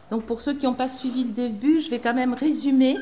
Donc pour ceux qui n'ont pas suivi le début, je vais quand même résumer.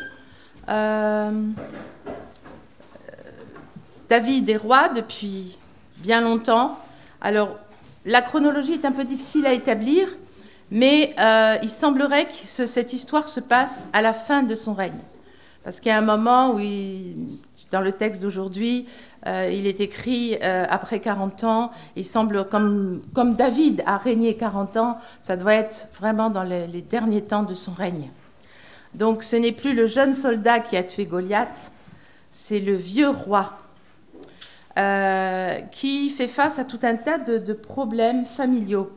David est roi depuis bien longtemps. Alors la chronologie est un peu difficile à établir, mais il semblerait que cette histoire se passe à la fin de son règne. Parce qu'il y a un moment où, dans le texte d'aujourd'hui, il est écrit après 40 ans, il semble comme David a régné 40 ans, ça doit être vraiment dans les derniers temps de son règne. Donc ce n'est plus le jeune soldat qui a tué Goliath, c'est le vieux roi qui fait face à tout un tas de problèmes familiaux.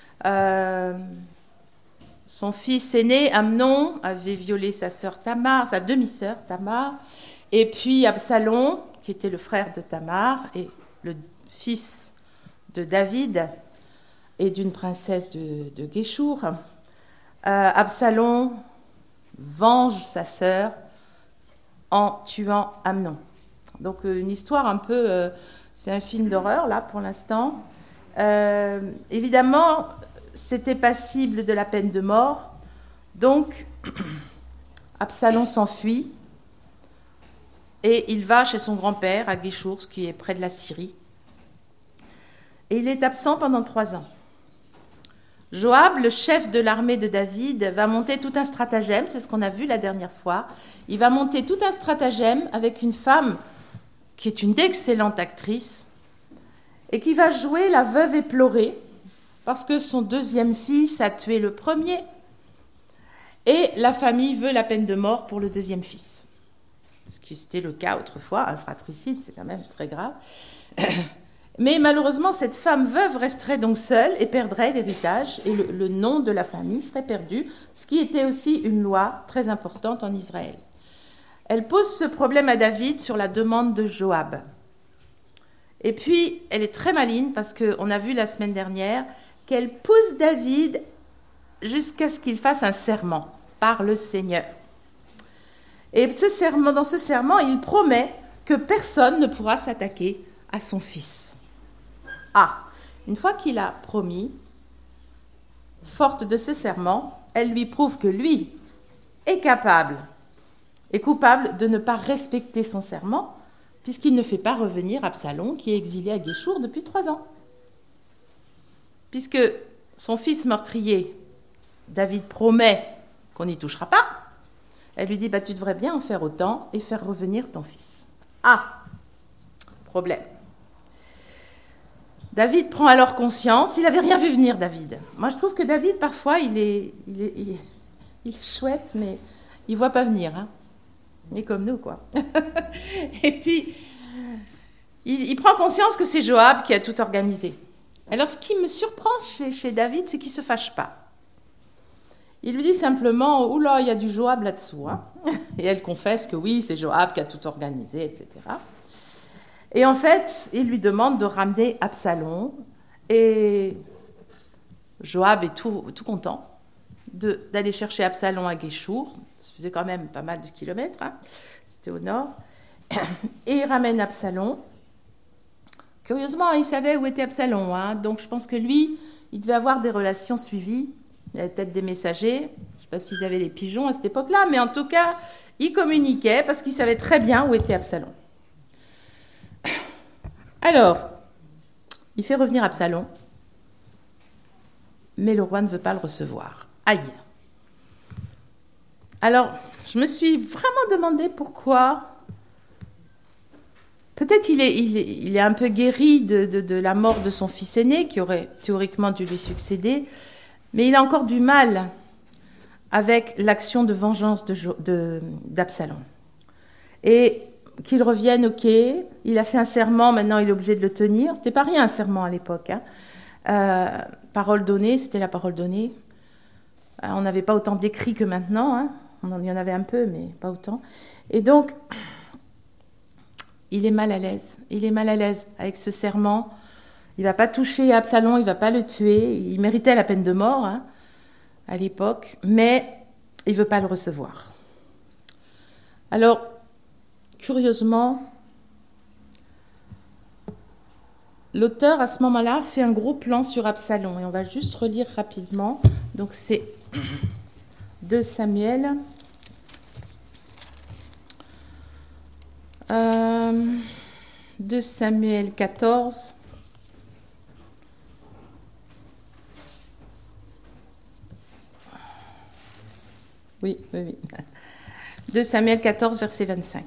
Son fils aîné, Amnon, avait violé sa demi-sœur Tamar, et puis Absalom, qui était le frère de Tamar, et le fils de David et d'une princesse de Géchour. Absalom venge sa sœur en tuant Amnon. Donc une histoire un peu... c'est un film d'horreur, là, pour l'instant. Évidemment, c'était passible de la peine de mort. Donc, Absalom s'enfuit et il va chez son grand-père, à Géchour, qui est près de la Syrie. Et il est absent pendant 3 ans. Joab, le chef de l'armée de David, va monter tout un stratagème, c'est ce qu'on a vu la dernière fois. Il va monter tout un stratagème avec une femme qui est une excellente actrice et qui va jouer la veuve éplorée parce que son deuxième fils a tué le premier et la famille veut la peine de mort pour le deuxième fils. Ce qui était le cas autrefois, un fratricide, c'est quand même très grave. Mais malheureusement, cette femme veuve resterait donc seule et perdrait l'héritage et le nom de la famille serait perdu, ce qui était aussi une loi très importante en Israël. Elle pose ce problème à David sur la demande de Joab. Et puis, elle est très maligne parce qu'on a vu la semaine dernière qu'elle pousse David jusqu'à ce qu'il fasse un serment par le Seigneur. Et dans ce serment, il promet que personne ne pourra s'attaquer à son fils. Une fois qu'il a promis, forte de ce serment, elle lui prouve que lui est coupable de ne pas respecter son serment, puisqu'il ne fait pas revenir Absalom, qui est exilé à Géchour depuis 3 ans. Puisque son fils meurtrier, David, promet qu'on n'y touchera pas, elle lui dit, tu devrais bien en faire autant et faire revenir ton fils. Problème. David prend alors conscience, il n'avait rien vu venir, David. Moi, je trouve que David, parfois, il est chouette, mais il ne voit pas venir. Il est comme nous, quoi. Et puis, il prend conscience que c'est Joab qui a tout organisé. Alors, ce qui me surprend chez David, c'est qu'il ne se fâche pas. Il lui dit simplement, oula, il y a du Joab là-dessous. Et elle confesse que oui, c'est Joab qui a tout organisé, etc. Et en fait, il lui demande de ramener Absalom. Et Joab est tout content d'aller chercher Absalom à Géchour. Ça faisait quand même pas mal de kilomètres. C'était au nord. Et il ramène Absalom. Curieusement, il savait où était Absalom. Donc je pense que lui, il devait avoir des relations suivies. Il y avait peut-être des messagers. Je ne sais pas s'ils avaient les pigeons à cette époque-là. Mais en tout cas, il communiquait parce qu'il savait très bien où était Absalom. Alors, il fait revenir Absalom, mais le roi ne veut pas le recevoir. Aïe! Alors, je me suis vraiment demandé pourquoi. Peut-être il est un peu guéri de la mort de son fils aîné, qui aurait théoriquement dû lui succéder, mais il a encore du mal avec l'action de vengeance d'Absalom. Et qu'il revienne, ok, il a fait un serment, maintenant il est obligé de le tenir. C'était pas rien un serment à l'époque. Parole donnée, c'était la parole donnée. On n'avait pas autant d'écrits que maintenant. Il y en avait un peu, mais pas autant. Et donc, il est mal à l'aise. Il est mal à l'aise avec ce serment. Il ne va pas toucher Absalom, il ne va pas le tuer. Il méritait la peine de mort à l'époque, mais il ne veut pas le recevoir. Alors, curieusement, l'auteur, à ce moment-là, fait un gros plan sur Absalom. Et on va juste relire rapidement. Donc, c'est 2 Samuel. 2 Samuel 14. Oui. 2 Samuel 14, verset 25.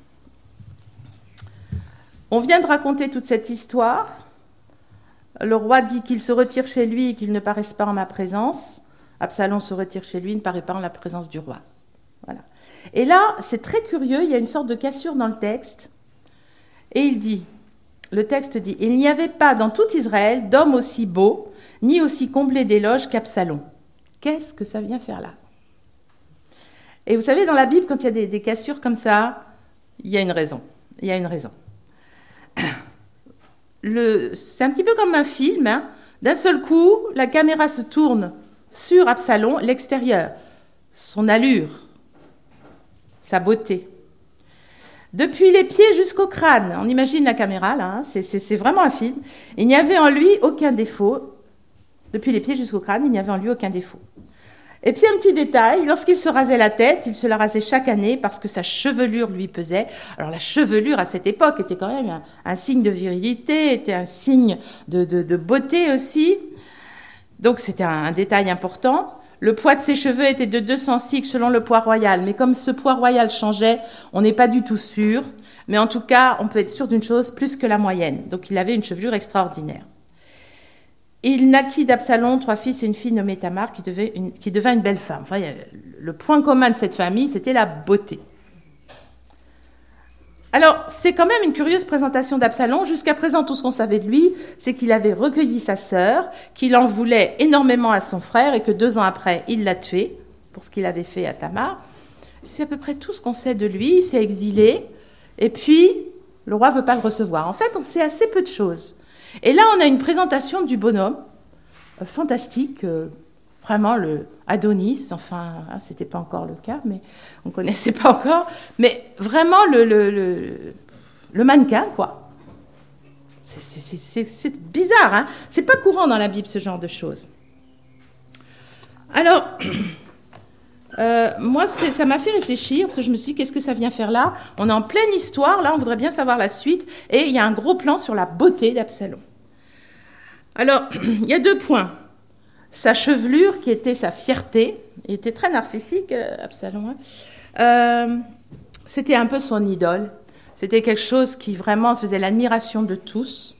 On vient de raconter toute cette histoire. Le roi dit qu'il se retire chez lui et qu'il ne paraisse pas en ma présence. Absalom se retire chez lui, ne paraît pas en la présence du roi. Voilà. Et là, c'est très curieux, il y a une sorte de cassure dans le texte. Et le texte dit, « Il n'y avait pas dans tout Israël d'homme aussi beau, ni aussi comblé d'éloges qu'Absalom. » Qu'est-ce que ça vient faire là? Et vous savez, dans la Bible, quand il y a des cassures comme ça, il y a une raison. Il y a une raison. C'est un petit peu comme un film. Hein. D'un seul coup, la caméra se tourne sur Absalom, l'extérieur, son allure, sa beauté. Depuis les pieds jusqu'au crâne, on imagine la caméra, là, hein, c'est vraiment un film. Il n'y avait en lui aucun défaut. Depuis les pieds jusqu'au crâne, il n'y avait en lui aucun défaut. Et puis un petit détail, lorsqu'il se rasait la tête, il se la rasait chaque année parce que sa chevelure lui pesait. Alors la chevelure à cette époque était quand même un signe de virilité, était un signe de beauté aussi. Donc c'était un détail important. Le poids de ses cheveux était de 200 cycles selon le poids royal. Mais comme ce poids royal changeait, on n'est pas du tout sûr. Mais en tout cas, on peut être sûr d'une chose, plus que la moyenne. Donc il avait une chevelure extraordinaire. Il naquit d'Absalom 3 fils et une fille nommée Tamar qui devint une belle femme. Enfin, le point commun de cette famille, c'était la beauté. Alors, c'est quand même une curieuse présentation d'Absalom. Jusqu'à présent, tout ce qu'on savait de lui, c'est qu'il avait recueilli sa sœur, qu'il en voulait énormément à son frère et que 2 ans après, il l'a tué pour ce qu'il avait fait à Tamar. C'est à peu près tout ce qu'on sait de lui. Il s'est exilé et puis le roi ne veut pas le recevoir. En fait, on sait assez peu de choses. Et là, on a une présentation du bonhomme, fantastique, vraiment le Adonis, enfin, c'était pas encore le cas, mais on connaissait pas encore, mais vraiment le mannequin, quoi. C'est bizarre, hein. C'est pas courant dans la Bible, ce genre de choses. Alors, moi, ça m'a fait réfléchir, parce que je me suis dit, qu'est-ce que ça vient faire là? On est en pleine histoire, là, on voudrait bien savoir la suite, et il y a un gros plan sur la beauté d'Absalom. Alors, il y a 2 points. Sa chevelure, qui était sa fierté, il était très narcissique, Absalom, hein. C'était un peu son idole, c'était quelque chose qui vraiment faisait l'admiration de tous.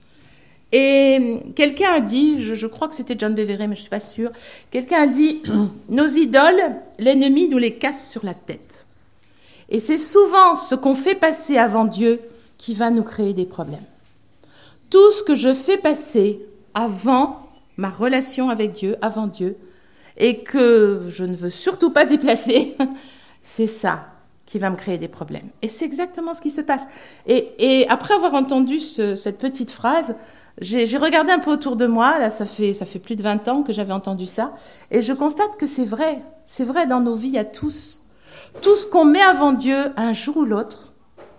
Et quelqu'un a dit, je crois que c'était John Bevere, mais je ne suis pas sûre, quelqu'un a dit, nos idoles, l'ennemi nous les casse sur la tête. Et c'est souvent ce qu'on fait passer avant Dieu qui va nous créer des problèmes. Tout ce que je fais passer avant ma relation avec Dieu, avant Dieu, et que je ne veux surtout pas déplacer, c'est ça qui va me créer des problèmes. Et c'est exactement ce qui se passe. Et après avoir entendu cette petite phrase, j'ai regardé un peu autour de moi, là ça fait plus de 20 ans que j'avais entendu ça, et je constate que c'est vrai dans nos vies à tous. Tout ce qu'on met avant Dieu, un jour ou l'autre,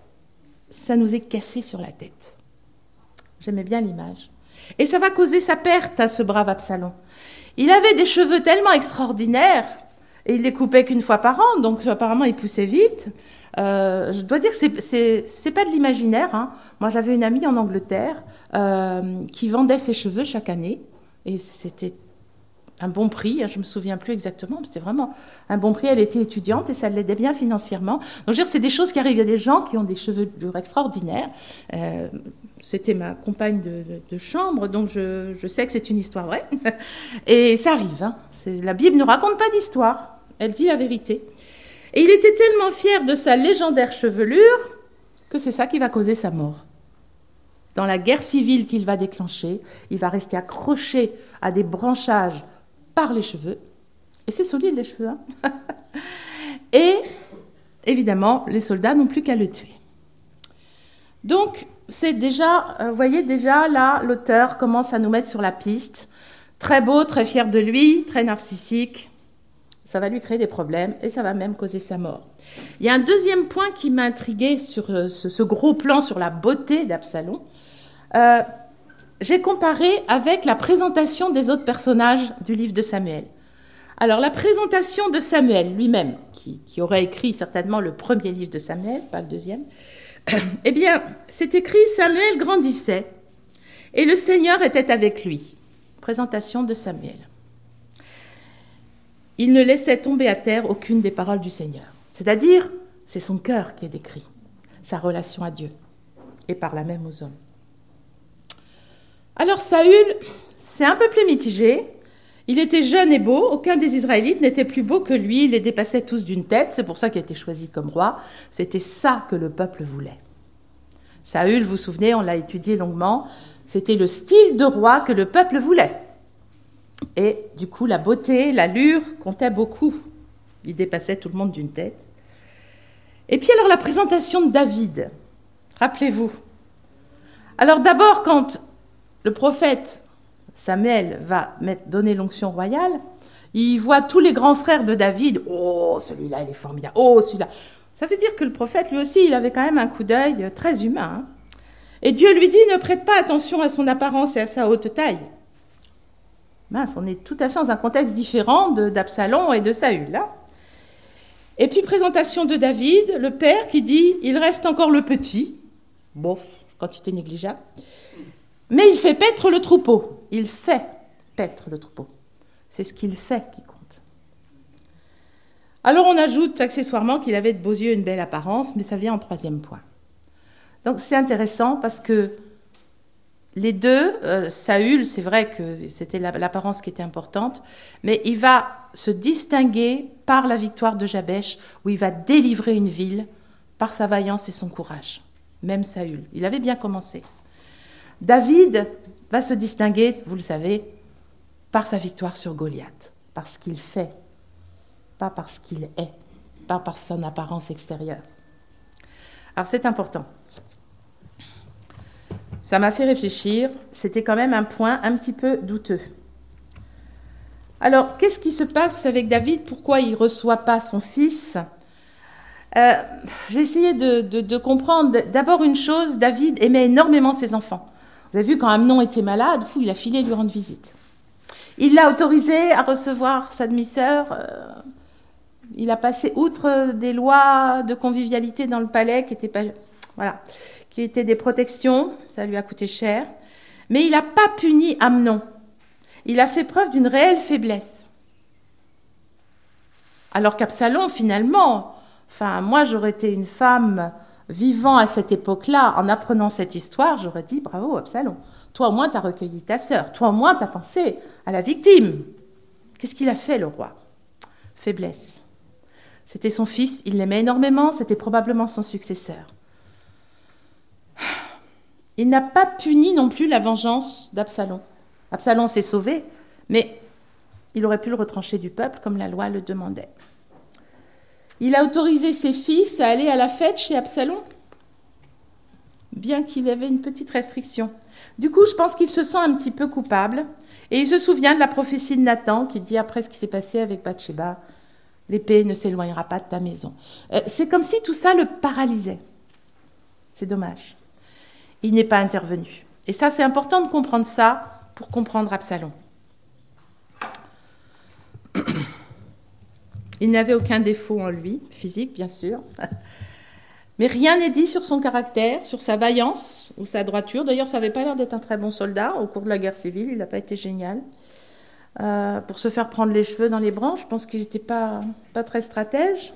ça nous est cassé sur la tête. J'aimais bien l'image. Et ça va causer sa perte à ce brave Absalom. Il avait des cheveux tellement extraordinaires, et il les coupait qu'une fois par an, donc apparemment il poussait vite. Je dois dire que c'est pas de l'imaginaire, hein. Moi j'avais une amie en Angleterre qui vendait ses cheveux chaque année, et c'était un bon prix, je me souviens plus exactement, mais c'était vraiment un bon prix. Elle était étudiante et ça l'aidait bien financièrement. Donc je veux dire, c'est des choses qui arrivent. Il y a des gens qui ont des chevelures extraordinaires. C'était ma compagne de chambre, donc je sais que c'est une histoire vraie. Et ça arrive, hein. La Bible ne raconte pas d'histoire, elle dit la vérité. Et il était tellement fier de sa légendaire chevelure que c'est ça qui va causer sa mort. Dans la guerre civile qu'il va déclencher, il va rester accroché à des branchages par les cheveux. Et c'est solide, les cheveux, hein. Et, évidemment, les soldats n'ont plus qu'à le tuer. Donc, c'est déjà, vous voyez déjà, là, l'auteur commence à nous mettre sur la piste. Très beau, très fier de lui, très narcissique. Ça va lui créer des problèmes et ça va même causer sa mort. Il y a un deuxième point qui m'a intriguée sur ce gros plan sur la beauté d'Absalom. J'ai comparé avec la présentation des autres personnages du livre de Samuel. Alors, la présentation de Samuel lui-même, qui aurait écrit certainement le premier livre de Samuel, pas le deuxième, eh bien, c'est écrit « Samuel grandissait et le Seigneur était avec lui ». Présentation de Samuel. Il ne laissait tomber à terre aucune des paroles du Seigneur. C'est-à-dire, c'est son cœur qui est décrit, sa relation à Dieu, et par là même aux hommes. Alors Saül, c'est un peu plus mitigé. Il était jeune et beau, aucun des Israélites n'était plus beau que lui, il les dépassait tous d'une tête, c'est pour ça qu'il a été choisi comme roi. C'était ça que le peuple voulait. Saül, vous vous souvenez, on l'a étudié longuement, c'était le style de roi que le peuple voulait. Et du coup, la beauté, l'allure comptaient beaucoup. Il dépassait tout le monde d'une tête. Et puis alors la présentation de David, rappelez-vous. Alors d'abord, quand le prophète Samuel va donner l'onction royale, il voit tous les grands frères de David. Oh, celui-là, il est formidable. Oh, celui-là. Ça veut dire que le prophète, lui aussi, il avait quand même un coup d'œil très humain. Et Dieu lui dit, ne prête pas attention à son apparence et à sa haute taille. Mince, on est tout à fait dans un contexte différent d'Absalom et de Saül. Hein. Et puis, présentation de David, le père qui dit, il reste encore le petit. Bof, quantité négligeable. Mais il fait paître le troupeau. Il fait paître le troupeau. C'est ce qu'il fait qui compte. Alors on ajoute accessoirement qu'il avait de beaux yeux et une belle apparence, mais ça vient en troisième point. Donc c'est intéressant parce que les deux, Saül, c'est vrai que c'était l'apparence qui était importante, mais il va se distinguer par la victoire de Jabesh, où il va délivrer une ville par sa vaillance et son courage. Même Saül, il avait bien commencé. David va se distinguer, vous le savez, par sa victoire sur Goliath, par ce qu'il fait, pas par ce qu'il est, pas par son apparence extérieure. Alors c'est important. Ça m'a fait réfléchir, c'était quand même un point un petit peu douteux. Alors, qu'est-ce qui se passe avec David? Pourquoi il ne reçoit pas son fils? J'ai essayé de comprendre. D'abord une chose, David aimait énormément ses enfants. Vous avez vu, quand Amnon était malade, il a filé lui rendre visite. Il l'a autorisé à recevoir sa demi-sœur. Il a passé outre des lois de convivialité dans le palais qui étaient des protections. Ça lui a coûté cher. Mais il n'a pas puni Amnon. Il a fait preuve d'une réelle faiblesse. Alors qu'Absalom, finalement, moi j'aurais été une femme vivant à cette époque-là, en apprenant cette histoire, j'aurais dit bravo Absalom. Toi au moins tu as recueilli ta sœur, toi au moins tu as pensé à la victime. Qu'est-ce qu'il a fait le roi? Faiblesse. C'était son fils, il l'aimait énormément, c'était probablement son successeur. Il n'a pas puni non plus la vengeance d'Absalom. Absalom s'est sauvé, mais il aurait pu le retrancher du peuple comme la loi le demandait. Il a autorisé ses fils à aller à la fête chez Absalom, bien qu'il avait une petite restriction. Du coup, je pense qu'il se sent un petit peu coupable, et il se souvient de la prophétie de Nathan qui dit après ce qui s'est passé avec Bathsheba, l'épée ne s'éloignera pas de ta maison. C'est comme si tout ça le paralysait. C'est dommage. Il n'est pas intervenu. Et ça, c'est important de comprendre ça pour comprendre Absalom. Il n'avait aucun défaut en lui, physique bien sûr, mais rien n'est dit sur son caractère, sur sa vaillance ou sa droiture. D'ailleurs, ça n'avait pas l'air d'être un très bon soldat au cours de la guerre civile, il n'a pas été génial. Pour se faire prendre les cheveux dans les branches, je pense qu'il n'était pas très stratège.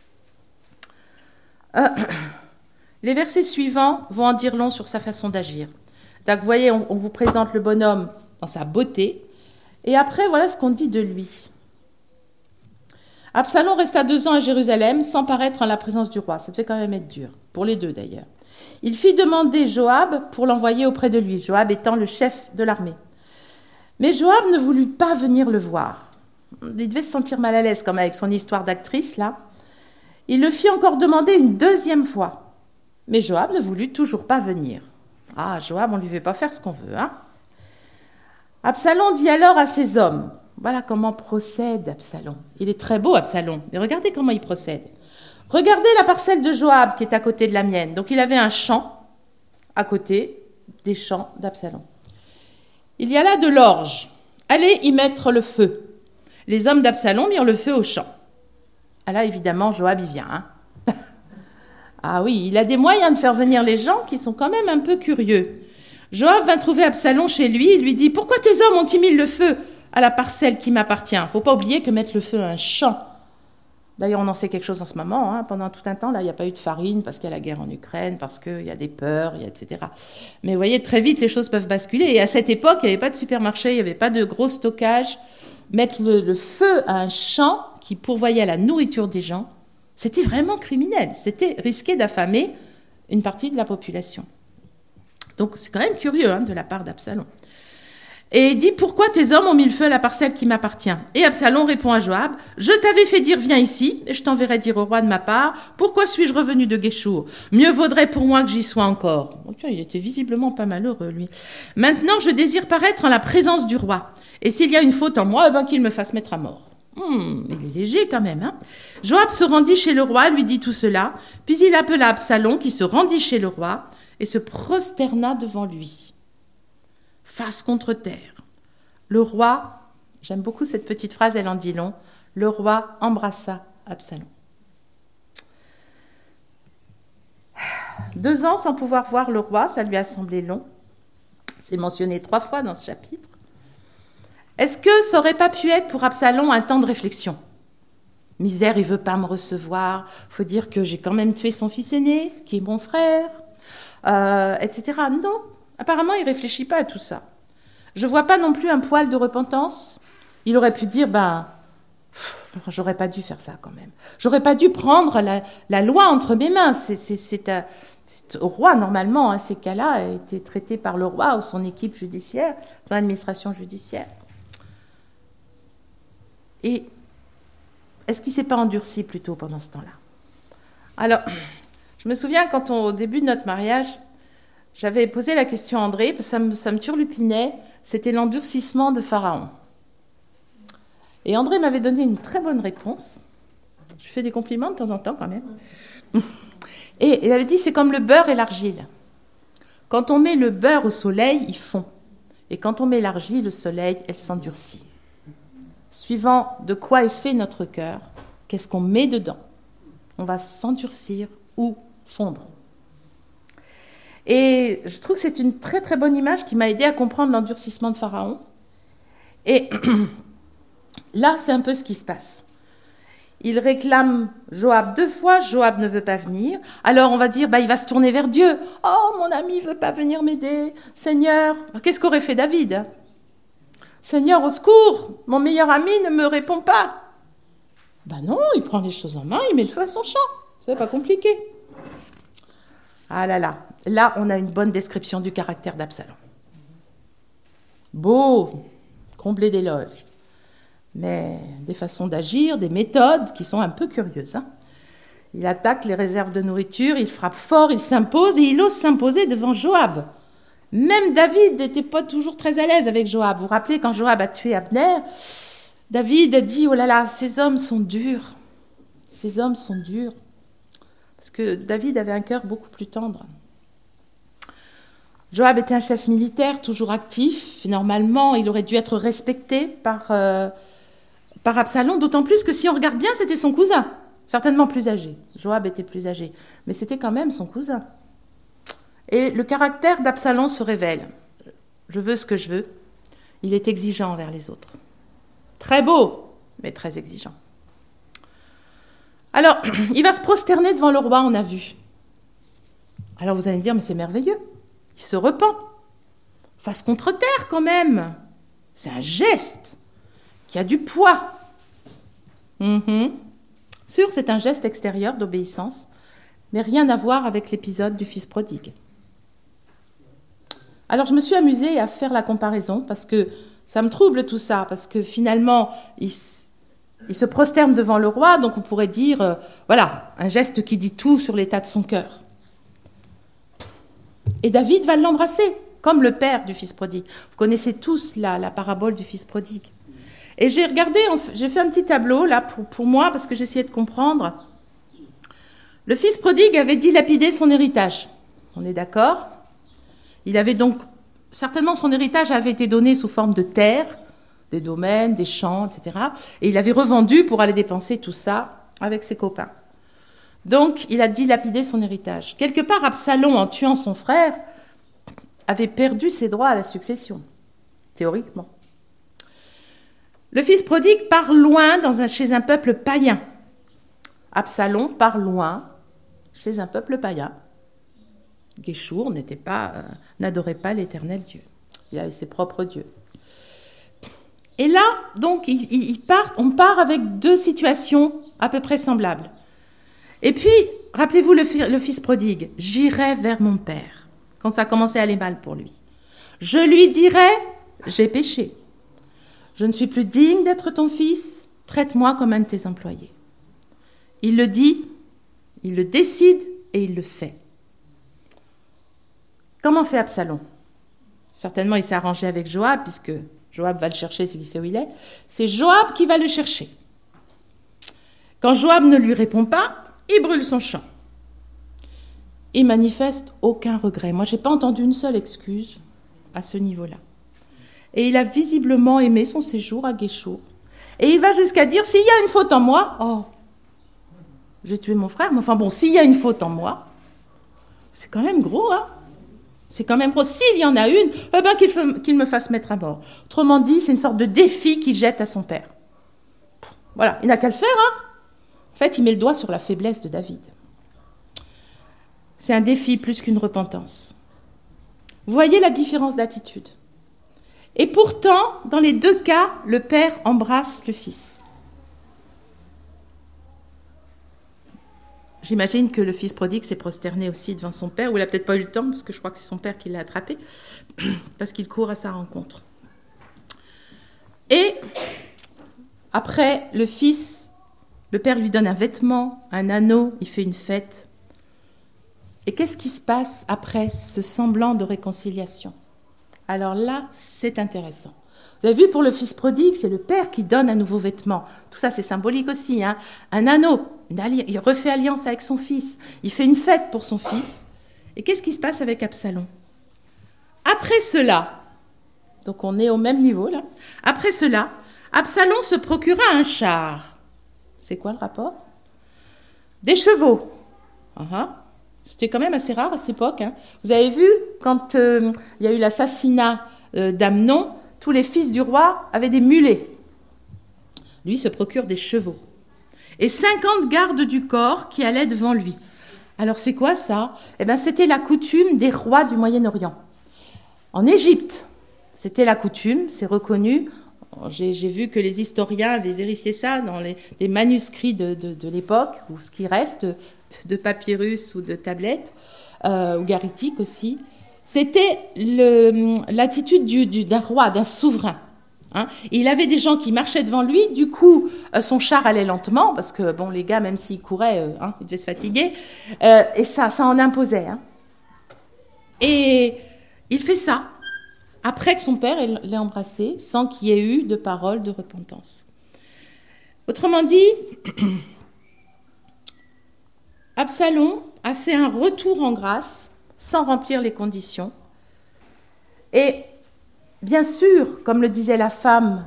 Les versets suivants vont en dire long sur sa façon d'agir. Donc vous voyez, on vous présente le bonhomme dans sa beauté, et après, voilà ce qu'on dit de lui. Absalom resta 2 ans à Jérusalem sans paraître en la présence du roi. Ça devait quand même être dur, pour les deux d'ailleurs. Il fit demander Joab pour l'envoyer auprès de lui, Joab étant le chef de l'armée. Mais Joab ne voulut pas venir le voir. Il devait se sentir mal à l'aise comme avec son histoire d'actrice là. Il le fit encore demander une 2e fois. Mais Joab ne voulut toujours pas venir. Ah, Joab, on ne lui fait pas faire ce qu'on veut, hein. Absalom dit alors à ses hommes, voilà comment procède Absalom. Il est très beau Absalom, mais regardez comment il procède. Regardez la parcelle de Joab qui est à côté de la mienne. Donc il avait un champ à côté des champs d'Absalom. Il y a là de l'orge. Allez y mettre le feu. les hommes d'Absalom mirent le feu au champ. Ah là, évidemment, Joab y vient. Hein. Ah oui, il a des moyens de faire venir les gens qui sont quand même un peu curieux. Joab vint trouver Absalom chez lui et lui dit « Pourquoi tes hommes ont-ils mis le feu à la parcelle qui m'appartient ?» Il ne faut pas oublier que mettre le feu à un champ. D'ailleurs, on en sait quelque chose en ce moment. Hein. Pendant tout un temps, là, il n'y a pas eu de farine parce qu'il y a la guerre en Ukraine, parce qu'il y a des peurs, etc. Mais vous voyez, très vite, les choses peuvent basculer. Et à cette époque, il n'y avait pas de supermarché, il n'y avait pas de gros stockage. Mettre le feu à un champ qui pourvoyait à la nourriture des gens, c'était vraiment criminel. C'était risquer d'affamer une partie de la population. Donc, c'est quand même curieux de la part d'Absalom. Et il dit, pourquoi tes hommes ont mis le feu à la parcelle qui m'appartient? Et Absalom répond à Joab, je t'avais fait dire, viens ici, et je t'enverrai dire au roi de ma part, pourquoi suis-je revenu de Guéchour? Mieux vaudrait pour moi que j'y sois encore. Donc, il était visiblement pas malheureux, lui. Maintenant, je désire paraître en la présence du roi. Et s'il y a une faute en moi, qu'il me fasse mettre à mort. Il est léger quand même. Hein. Joab se rendit chez le roi, lui dit tout cela, puis il appela Absalom, qui se rendit chez le roi, et se prosterna devant lui. Face contre terre. Le roi, j'aime beaucoup cette petite phrase, elle en dit long, le roi embrassa Absalom. 2 ans sans pouvoir voir le roi, ça lui a semblé long. C'est mentionné 3 fois dans ce chapitre. Est-ce que ça n'aurait pas pu être pour Absalom un temps de réflexion? Misère, il ne veut pas me recevoir, il faut dire que j'ai quand même tué son fils aîné, qui est mon frère, etc. Non, apparemment, il ne réfléchit pas à tout ça. Je ne vois pas non plus un poil de repentance. Il aurait pu dire, j'aurais pas dû faire ça quand même. J'aurais pas dû prendre la loi entre mes mains. C'est au roi, normalement, ces cas-là a été traité par le roi ou son équipe judiciaire, son administration judiciaire. Et est-ce qu'il ne s'est pas endurci plutôt pendant ce temps-là? Alors, je me souviens quand au début de notre mariage, j'avais posé la question à André, parce que ça me turlupinait, c'était l'endurcissement de Pharaon. Et André m'avait donné une très bonne réponse. Je fais des compliments de temps en temps quand même. Et il avait dit, c'est comme le beurre et l'argile. Quand on met le beurre au soleil, il fond. Et quand on met l'argile au soleil, elle s'endurcit. Suivant de quoi est fait notre cœur, qu'est-ce qu'on met dedans, on va s'endurcir ou fondre. Et je trouve que c'est une très très bonne image qui m'a aidé à comprendre l'endurcissement de Pharaon. Et là, c'est un peu ce qui se passe. Il réclame Joab 2 fois, Joab ne veut pas venir. Alors on va dire, il va se tourner vers Dieu. Oh, mon ami ne veut pas venir m'aider. Seigneur, qu'est-ce qu'aurait fait David? Seigneur, au secours, mon meilleur ami ne me répond pas. Non, il prend les choses en main, il met le feu à son champ. C'est pas compliqué. Ah là là, là on a une bonne description du caractère d'Absalom. Beau, comblé d'éloges, mais des façons d'agir, des méthodes qui sont un peu curieuses. Hein. Il attaque les réserves de nourriture, il frappe fort, il s'impose et il ose s'imposer devant Joab. Même David n'était pas toujours très à l'aise avec Joab. Vous vous rappelez quand Joab a tué Abner, David a dit, oh là là, ces hommes sont durs. Ces hommes sont durs. Parce que David avait un cœur beaucoup plus tendre. Joab était un chef militaire, toujours actif. Normalement, il aurait dû être respecté par Absalom, d'autant plus que si on regarde bien, c'était son cousin. Certainement plus âgé. Joab était plus âgé. Mais c'était quand même son cousin. Et le caractère d'Absalom se révèle. Je veux ce que je veux. Il est exigeant envers les autres. Très beau, mais très exigeant. Alors, il va se prosterner devant le roi, on a vu. Alors vous allez me dire, mais c'est merveilleux. Il se repent. Face contre terre quand même. C'est un geste qui a du poids. Sûr, c'est un geste extérieur d'obéissance, mais rien à voir avec l'épisode du fils prodigue. Alors je me suis amusée à faire la comparaison parce que ça me trouble tout ça, parce que finalement, il se prosterne devant le roi, donc on pourrait dire, voilà, un geste qui dit tout sur l'état de son cœur. Et David va l'embrasser, comme le père du fils prodigue. Vous connaissez tous la parabole du fils prodigue. Et j'ai regardé, j'ai fait un petit tableau là pour moi, parce que j'essayais de comprendre. Le fils prodigue avait dilapidé son héritage. On est d'accord? Il avait donc, certainement son héritage avait été donné sous forme de terre, des domaines, des champs, etc. Et il avait revendu pour aller dépenser tout ça avec ses copains. Donc, il a dilapidé son héritage. Quelque part, Absalom, en tuant son frère, avait perdu ses droits à la succession, théoriquement. Le fils prodigue part loin chez un peuple païen. Absalom part loin chez un peuple païen. Guéchour n'adorait pas l'Éternel Dieu. Il avait ses propres dieux. Et là, donc, on part avec deux situations à peu près semblables. Et puis, rappelez-vous le fils prodigue. « J'irai vers mon père » quand ça commençait à aller mal pour lui. « Je lui dirai, j'ai péché. Je ne suis plus digne d'être ton fils. Traite-moi comme un de tes employés. » Il le dit, il le décide et il le fait. Comment fait Absalom ? Certainement, il s'est arrangé avec Joab, puisque Joab va le chercher, c'est qui sait où il est. C'est Joab qui va le chercher. Quand Joab ne lui répond pas, il brûle son champ. Il manifeste aucun regret. Moi, je n'ai pas entendu une seule excuse à ce niveau-là. Et il a visiblement aimé son séjour à Guéchour. Et il va jusqu'à dire, s'il y a une faute en moi, j'ai tué mon frère, mais enfin bon, s'il y a une faute en moi, c'est quand même gros, hein. C'est quand même gros. S'il y en a une, qu'il me fasse mettre à mort. Autrement dit, c'est une sorte de défi qu'il jette à son père. Voilà, il n'a qu'à le faire, hein. En fait, il met le doigt sur la faiblesse de David. C'est un défi plus qu'une repentance. Vous voyez la différence d'attitude. Et pourtant, dans les deux cas, le père embrasse le fils. J'imagine que le fils prodigue s'est prosterné aussi devant son père, ou il n'a peut-être pas eu le temps, parce que je crois que c'est son père qui l'a attrapé, parce qu'il court à sa rencontre. Et après, le père lui donne un vêtement, un anneau, il fait une fête. Et qu'est-ce qui se passe après ce semblant de réconciliation ? Alors là, c'est intéressant. Vous avez vu, pour le fils prodigue, c'est le père qui donne un nouveau vêtement. Tout ça, c'est symbolique aussi, hein. Un anneau, il refait alliance avec son fils. Il fait une fête pour son fils. Et qu'est-ce qui se passe avec Absalom ? Après cela, donc on est au même niveau là. Après cela, Absalom se procura un char. C'est quoi le rapport ? Des chevaux. C'était quand même assez rare à cette époque, hein. Vous avez vu, quand il y a eu l'assassinat d'Amnon, tous les fils du roi avaient des mulets. Lui se procure des chevaux. Et 50 gardes du corps qui allaient devant lui. Alors c'est quoi ça ? C'était la coutume des rois du Moyen-Orient. En Égypte, c'était la coutume, c'est reconnu. J'ai vu que les historiens avaient vérifié ça dans des manuscrits de l'époque, ou ce qui reste de papyrus ou de tablettes, ou garitiques aussi. C'était l'attitude d'un roi, d'un souverain. Hein. Il avait des gens qui marchaient devant lui, du coup, son char allait lentement, parce que bon, les gars, même s'ils couraient, ils devaient se fatiguer, et ça en imposait. Hein. Et il fait ça, après que son père l'ait embrassé, sans qu'il y ait eu de parole de repentance. Autrement dit, Absalom a fait un retour en grâce, sans remplir les conditions. Et bien sûr, comme le disait la femme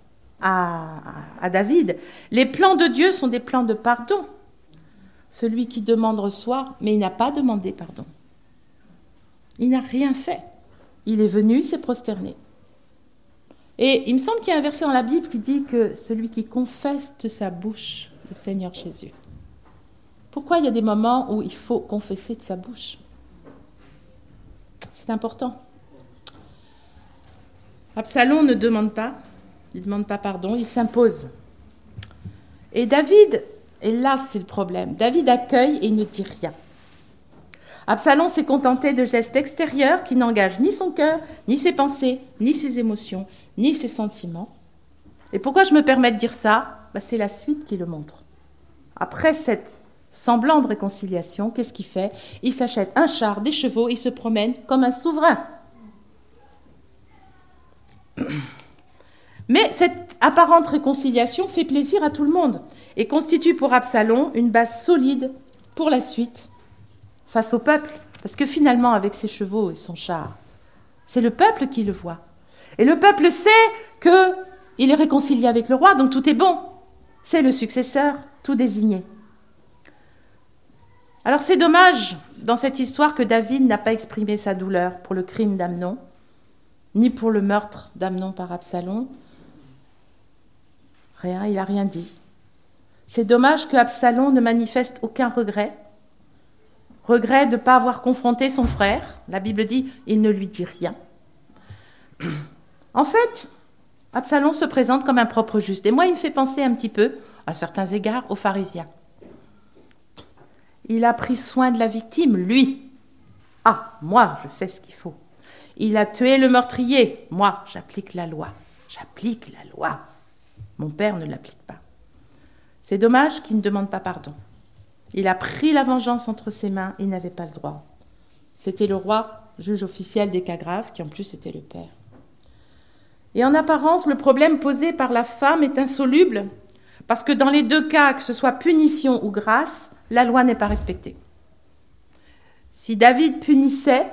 à David, les plans de Dieu sont des plans de pardon. Celui qui demande reçoit, mais il n'a pas demandé pardon. Il n'a rien fait. Il est venu, il s'est prosterné. Et il me semble qu'il y a un verset dans la Bible qui dit que celui qui confesse de sa bouche le Seigneur Jésus. Pourquoi il y a des moments où il faut confesser de sa bouche ? C'est important. Absalom ne demande pas, il ne demande pas pardon, il s'impose. Et David, et là c'est le problème, David accueille et il ne dit rien. Absalom s'est contenté de gestes extérieurs qui n'engagent ni son cœur, ni ses pensées, ni ses émotions, ni ses sentiments. Et pourquoi je me permets de dire ça ? C'est la suite qui le montre. Après cette semblant de réconciliation, qu'est-ce qu'il fait ? Il s'achète un char, des chevaux, il se promène comme un souverain. Mais cette apparente réconciliation fait plaisir à tout le monde et constitue pour Absalom une base solide pour la suite face au peuple. Parce que finalement, avec ses chevaux et son char, c'est le peuple qui le voit. Et le peuple sait que il est réconcilié avec le roi, donc tout est bon. C'est le successeur, tout désigné. Alors c'est dommage dans cette histoire que David n'a pas exprimé sa douleur pour le crime d'Amnon, ni pour le meurtre d'Amnon par Absalom. Rien, il n'a rien dit. C'est dommage que Absalom ne manifeste aucun regret. Regret de ne pas avoir confronté son frère. La Bible dit, il ne lui dit rien. En fait, Absalom se présente comme un propre juste. Et moi, il me fait penser un petit peu, à certains égards, aux pharisiens. Il a pris soin de la victime, lui. Ah, moi, je fais ce qu'il faut. Il a tué le meurtrier. Moi, j'applique la loi. J'applique la loi. Mon père ne l'applique pas. C'est dommage qu'il ne demande pas pardon. Il a pris la vengeance entre ses mains, il n'avait pas le droit. C'était le roi, juge officiel des cas graves, qui en plus était le père. Et en apparence, le problème posé par la femme est insoluble, parce que dans les deux cas, que ce soit punition ou grâce, la loi n'est pas respectée. Si David punissait,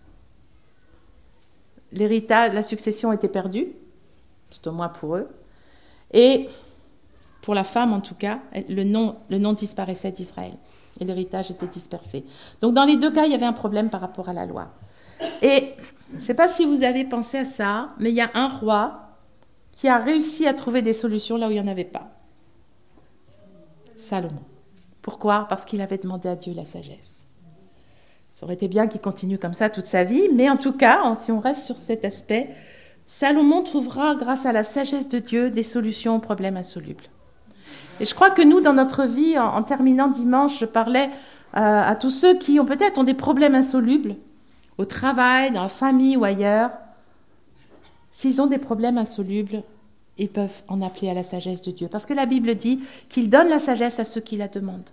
l'héritage, la succession était perdue, tout au moins pour eux, et pour la femme en tout cas, le nom disparaissait d'Israël, et l'héritage était dispersé. Donc dans les deux cas, il y avait un problème par rapport à la loi. Et je ne sais pas si vous avez pensé à ça, mais il y a un roi qui a réussi à trouver des solutions là où il n'y en avait pas. Salomon. Pourquoi ? Parce qu'il avait demandé à Dieu la sagesse. Ça aurait été bien qu'il continue comme ça toute sa vie, mais en tout cas, si on reste sur cet aspect, Salomon trouvera, grâce à la sagesse de Dieu, des solutions aux problèmes insolubles. Et je crois que nous, dans notre vie, en terminant dimanche, je parlais à tous ceux qui ont des problèmes insolubles, au travail, dans la famille ou ailleurs. S'ils ont des problèmes insolubles, ils peuvent en appeler à la sagesse de Dieu. Parce que la Bible dit qu'il donne la sagesse à ceux qui la demandent.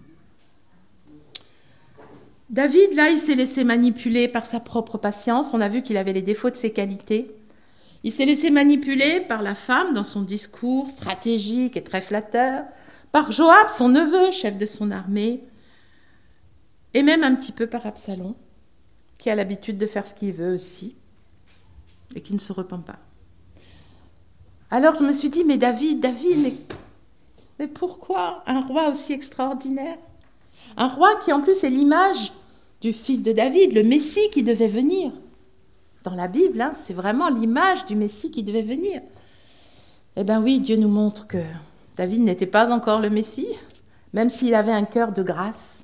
David, là, il s'est laissé manipuler par sa propre patience. On a vu qu'il avait les défauts de ses qualités. Il s'est laissé manipuler par la femme dans son discours stratégique et très flatteur, par Joab, son neveu, chef de son armée, et même un petit peu par Absalom, qui a l'habitude de faire ce qu'il veut aussi, et qui ne se repent pas. Alors je me suis dit, mais David, mais pourquoi un roi aussi extraordinaire ? Un roi qui en plus est l'image du fils de David, le Messie qui devait venir. Dans la Bible, c'est vraiment l'image du Messie qui devait venir. Eh bien oui, Dieu nous montre que David n'était pas encore le Messie, même s'il avait un cœur de grâce.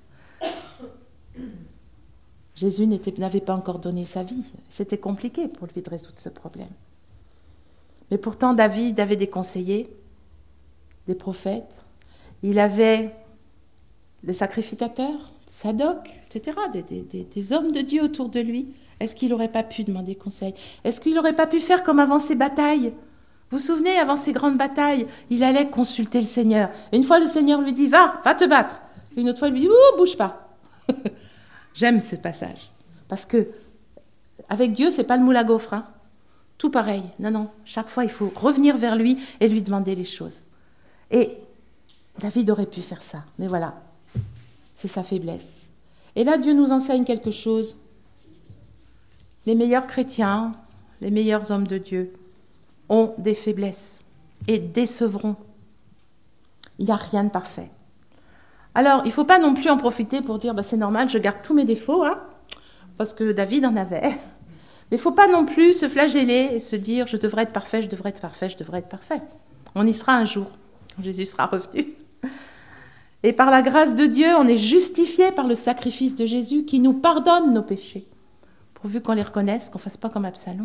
Jésus n'avait pas encore donné sa vie. C'était compliqué pour lui de résoudre ce problème. Mais pourtant, David avait des conseillers, des prophètes. Il avait les sacrificateurs, Sadoc, etc., des hommes de Dieu autour de lui. Est-ce qu'il n'aurait pas pu demander conseil ? Est-ce qu'il n'aurait pas pu faire comme avant ses batailles ? Vous vous souvenez, avant ses grandes batailles, il allait consulter le Seigneur. Une fois, le Seigneur lui dit « Va te battre ». Une autre fois, il lui dit « bouge pas ». J'aime ce passage. Parce que avec Dieu, c'est pas le moule à gaufres. Tout pareil. Non. Chaque fois, il faut revenir vers lui et lui demander les choses. Et David aurait pu faire ça. Mais voilà, c'est sa faiblesse. Et là, Dieu nous enseigne quelque chose. Les meilleurs chrétiens, les meilleurs hommes de Dieu ont des faiblesses et décevront. Il n'y a rien de parfait. Alors, il ne faut pas non plus en profiter pour dire c'est normal, je garde tous mes défauts, parce que David en avait. Mais il ne faut pas non plus se flageller et se dire je devrais être parfait, je devrais être parfait, je devrais être parfait. On y sera un jour, quand Jésus sera revenu. Et par la grâce de Dieu, on est justifié par le sacrifice de Jésus qui nous pardonne nos péchés. Pourvu qu'on les reconnaisse, qu'on ne fasse pas comme Absalom.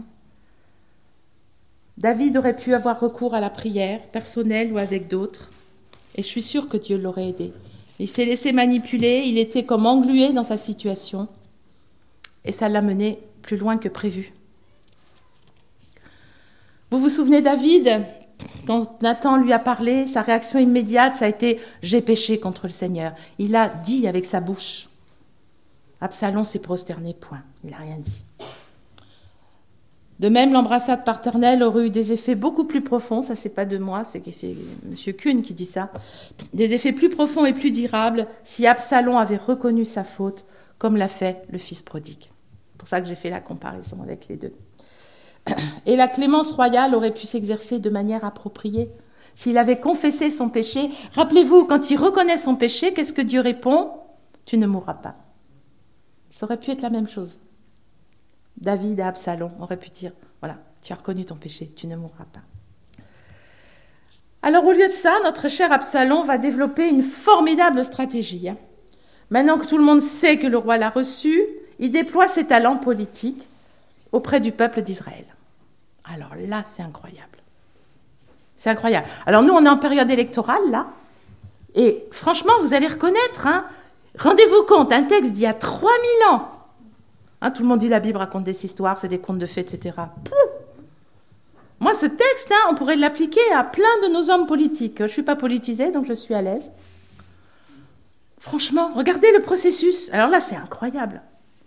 David aurait pu avoir recours à la prière, personnelle ou avec d'autres, et je suis sûre que Dieu l'aurait aidé. Il s'est laissé manipuler, il était comme englué dans sa situation, et ça l'a mené plus loin que prévu. Vous vous souvenez David, quand Nathan lui a parlé, sa réaction immédiate, ça a été « j'ai péché contre le Seigneur ». Il a dit avec sa bouche. Absalom s'est prosterné, point. Il n'a rien dit. De même, l'embrassade paternelle aurait eu des effets beaucoup plus profonds, ça c'est pas de moi, c'est M. Kuhn qui dit ça, des effets plus profonds et plus durables si Absalom avait reconnu sa faute, comme l'a fait le fils prodigue. C'est pour ça que j'ai fait la comparaison avec les deux. Et la clémence royale aurait pu s'exercer de manière appropriée. S'il avait confessé son péché, rappelez-vous, quand il reconnaît son péché, qu'est-ce que Dieu répond ? Tu ne mourras pas. Ça aurait pu être la même chose. David à Absalom aurait pu dire, voilà, tu as reconnu ton péché, tu ne mourras pas. Alors au lieu de ça, notre cher Absalom va développer une formidable stratégie. Maintenant que tout le monde sait que le roi l'a reçu, il déploie ses talents politiques auprès du peuple d'Israël. Alors là, c'est incroyable. C'est incroyable. Alors nous, on est en période électorale, là, et franchement, vous allez reconnaître, rendez-vous compte, un texte d'il y a 3000 ans. Tout le monde dit la Bible raconte des histoires, c'est des contes de fées, etc. Moi, ce texte, on pourrait l'appliquer à plein de nos hommes politiques. Je ne suis pas politisée, donc je suis à l'aise. Franchement, regardez le processus. Alors là, c'est incroyable.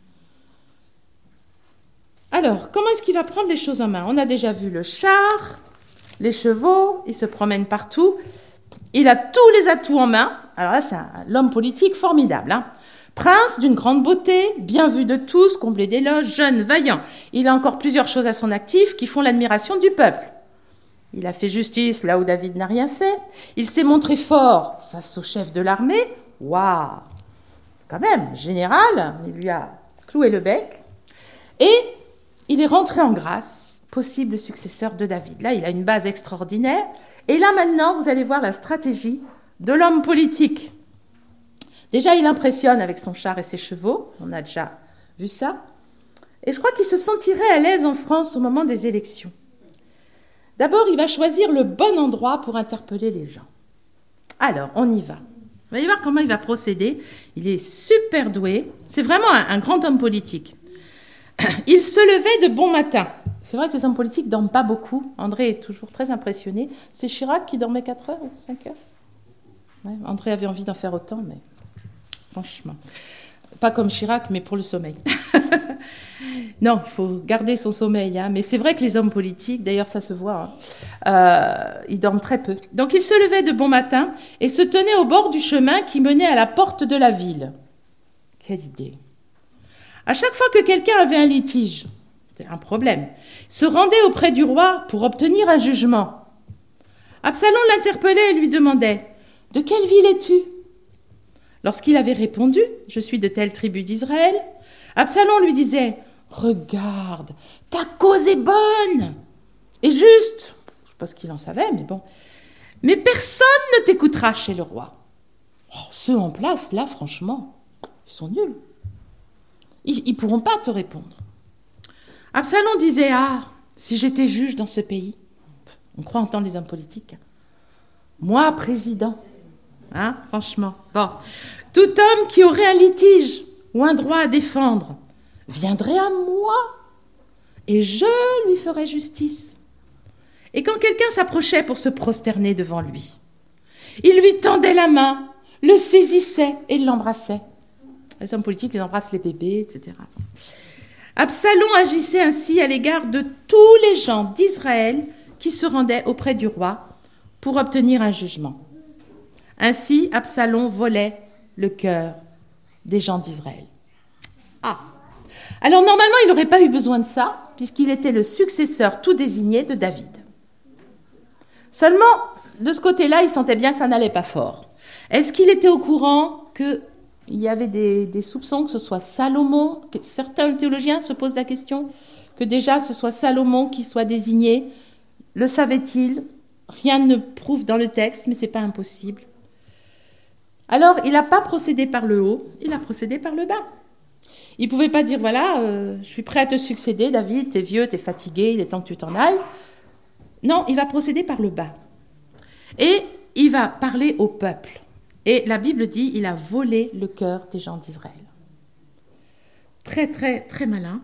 Alors, comment est-ce qu'il va prendre les choses en main ? On a déjà vu le char, les chevaux, il se promène partout. Il a tous les atouts en main. Alors là, c'est l'homme politique formidable. Prince d'une grande beauté, bien vu de tous, comblé d'éloges, jeune, vaillant. Il a encore plusieurs choses à son actif qui font l'admiration du peuple. Il a fait justice là où David n'a rien fait. Il s'est montré fort face au chef de l'armée. Waouh ! Quand même, général, il lui a cloué le bec. Et il est rentré en grâce, possible successeur de David. Là, il a une base extraordinaire. Et là, maintenant, vous allez voir la stratégie de l'homme politique. Déjà, il impressionne avec son char et ses chevaux. On a déjà vu ça. Et je crois qu'il se sentirait à l'aise en France au moment des élections. D'abord, il va choisir le bon endroit pour interpeller les gens. Alors, on y va. Vous allez voir comment il va procéder. Il est super doué. C'est vraiment un grand homme politique. Il se levait de bon matin. C'est vrai que les hommes politiques ne dorment pas beaucoup. André est toujours très impressionné. C'est Chirac qui dormait 4 heures ou 5 heures. Ouais, André avait envie d'en faire autant, mais franchement. Pas comme Chirac, mais pour le sommeil. Non, il faut garder son sommeil. Mais c'est vrai que les hommes politiques, d'ailleurs ça se voit, ils dorment très peu. Donc il se levait de bon matin et se tenait au bord du chemin qui menait à la porte de la ville. Quelle idée! À chaque fois que quelqu'un avait un litige, c'est un problème, se rendait auprès du roi pour obtenir un jugement. Absalom l'interpellait et lui demandait « De quelle ville es-tu » Lorsqu'il avait répondu « Je suis de telle tribu d'Israël », Absalom lui disait « Regarde, ta cause est bonne et juste. » Je ne sais pas ce qu'il en savait, mais bon. « Mais personne ne t'écoutera chez le roi. » Ceux en place, là, franchement, ils sont nuls. Ils ne pourront pas te répondre. Absalom disait « Ah, si j'étais juge dans ce pays. » On croit entendre les hommes politiques. Moi, président. Franchement. Bon. Tout homme qui aurait un litige ou un droit à défendre viendrait à moi et je lui ferais justice. Et quand quelqu'un s'approchait pour se prosterner devant lui, il lui tendait la main, le saisissait et l'embrassait. Les hommes politiques, ils embrassent les bébés, etc. Absalom agissait ainsi à l'égard de tous les gens d'Israël qui se rendaient auprès du roi pour obtenir un jugement. Ainsi, Absalom volait le cœur des gens d'Israël. Alors normalement, il n'aurait pas eu besoin de ça, puisqu'il était le successeur tout désigné de David. Seulement, de ce côté-là, il sentait bien que ça n'allait pas fort. Est-ce qu'il était au courant qu'il y avait des soupçons que ce soit Salomon, que certains théologiens se posent la question, que déjà ce soit Salomon qui soit désigné? Le savait-il? Rien ne prouve dans le texte, mais ce n'est pas impossible. Alors, il n'a pas procédé par le haut, il a procédé par le bas. Il ne pouvait pas dire, voilà, je suis prêt à te succéder, David, t'es vieux, t'es fatigué, il est temps que tu t'en ailles. Non, il va procéder par le bas. Et il va parler au peuple. Et la Bible dit, il a volé le cœur des gens d'Israël. Très, très, très malin.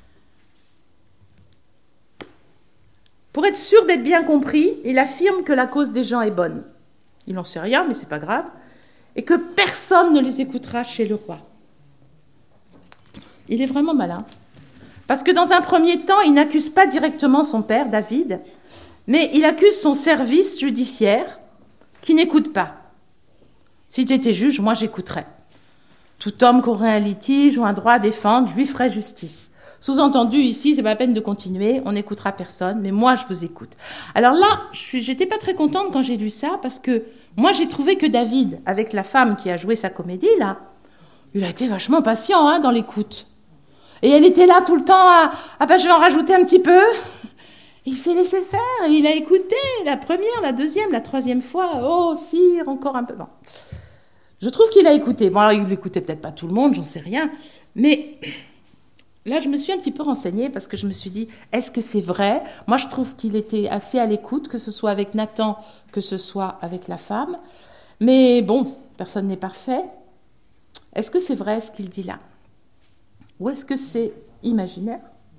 Pour être sûr d'être bien compris, il affirme que la cause des gens est bonne. Il n'en sait rien, mais c'est pas grave. Et que personne ne les écoutera chez le roi. Il est vraiment malin. Parce que dans un premier temps, il n'accuse pas directement son père, David, mais il accuse son service judiciaire qui n'écoute pas. Si j'étais juge, moi j'écouterais. Tout homme qui aurait un litige ou un droit à défendre, je lui ferais justice. Sous-entendu ici, c'est pas la peine de continuer, on n'écoutera personne, mais moi je vous écoute. Alors là, j'étais pas très contente quand j'ai lu ça, parce que moi j'ai trouvé que David, avec la femme qui a joué sa comédie là, il a été vachement patient hein, dans l'écoute. Et elle était là tout le temps à je vais en rajouter un petit peu. Il s'est laissé faire, et il a écouté la première, la deuxième, la troisième fois. Oh, sire, encore un peu. Bon. Je trouve qu'il a écouté. Bon, alors il n'écoutait peut-être pas tout le monde, j'en sais rien. Mais là, je me suis un petit peu renseignée parce que je me suis dit, est-ce que c'est vrai? Moi, je trouve qu'il était assez à l'écoute, que ce soit avec Nathan, que ce soit avec la femme. Mais bon, personne n'est parfait. Est-ce que c'est vrai ce qu'il dit là? Ou est-ce que c'est imaginaire?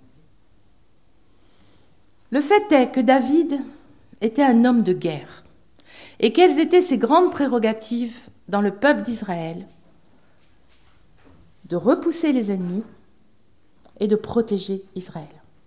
Le fait est que David était un homme de guerre. Et quelles étaient ses grandes prérogatives dans le peuple d'Israël? De repousser les ennemis et de protéger Israël.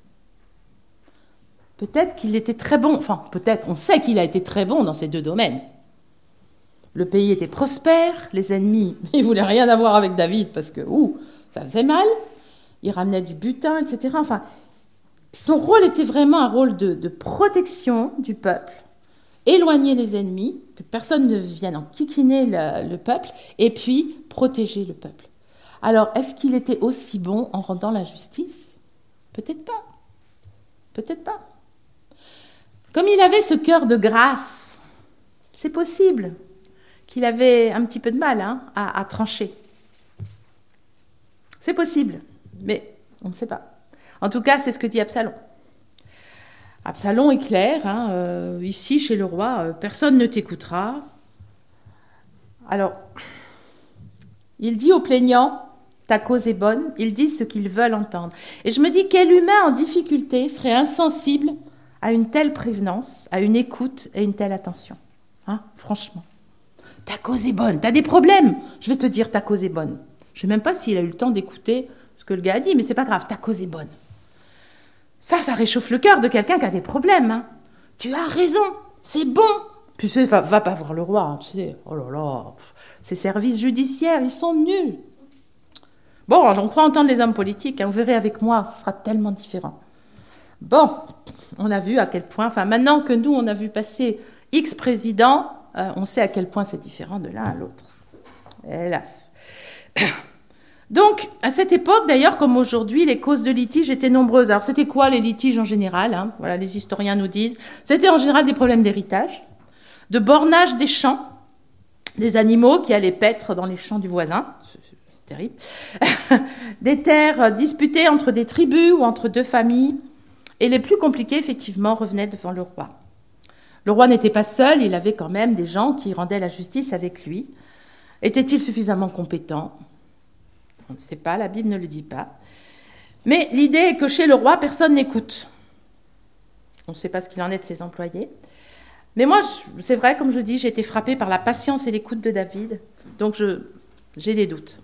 Peut-être qu'il était très bon, enfin peut-être, on sait qu'il a été très bon dans ces deux domaines. Le pays était prospère, les ennemis, ils ne voulaient rien avoir avec David parce que, ça faisait mal, il ramenait du butin, etc. Enfin, son rôle était vraiment un rôle de protection du peuple, éloigner les ennemis, que personne ne vienne enquiquiner le peuple, et puis protéger le peuple. Alors, est-ce qu'il était aussi bon en rendant la justice? Peut-être pas. Peut-être pas. Comme il avait ce cœur de grâce, c'est possible qu'il avait un petit peu de mal à trancher. C'est possible, mais on ne sait pas. En tout cas, c'est ce que dit Absalom. Absalom est clair, ici chez le roi, personne ne t'écoutera. Alors, il dit aux plaignants, ta cause est bonne, ils disent ce qu'ils veulent entendre. Et je me dis, quel humain en difficulté serait insensible à une telle prévenance, à une écoute et une telle attention? Franchement. Ta cause est bonne, t'as des problèmes, je vais te dire ta cause est bonne. Je ne sais même pas s'il a eu le temps d'écouter ce que le gars a dit, mais c'est pas grave, ta cause est bonne. Ça réchauffe le cœur de quelqu'un qui a des problèmes. Tu as raison, c'est bon. Puis va pas voir le roi, tu sais. Oh là là, ces services judiciaires, ils sont nuls. Bon, on croit entendre les hommes politiques, vous verrez avec moi, ce sera tellement différent. Bon, on a vu à quel point, maintenant que nous, on a vu passer X présidents, on sait à quel point c'est différent de l'un à l'autre. Hélas. Donc, à cette époque, d'ailleurs, comme aujourd'hui, les causes de litige étaient nombreuses. Alors, c'était quoi les litiges en général? Voilà, les historiens nous disent. C'était en général des problèmes d'héritage, de bornage des champs, des animaux qui allaient paître dans les champs du voisin. C'est terrible. Des terres disputées entre des tribus ou entre deux familles. Et les plus compliqués, effectivement, revenaient devant le roi. Le roi n'était pas seul, il avait quand même des gens qui rendaient la justice avec lui. Était-il suffisamment compétent? On ne sait pas, la Bible ne le dit pas. Mais l'idée est que chez le roi, personne n'écoute. On ne sait pas ce qu'il en est de ses employés. Mais moi, c'est vrai, comme je dis, j'ai été frappée par la patience et l'écoute de David. Donc, j'ai des doutes.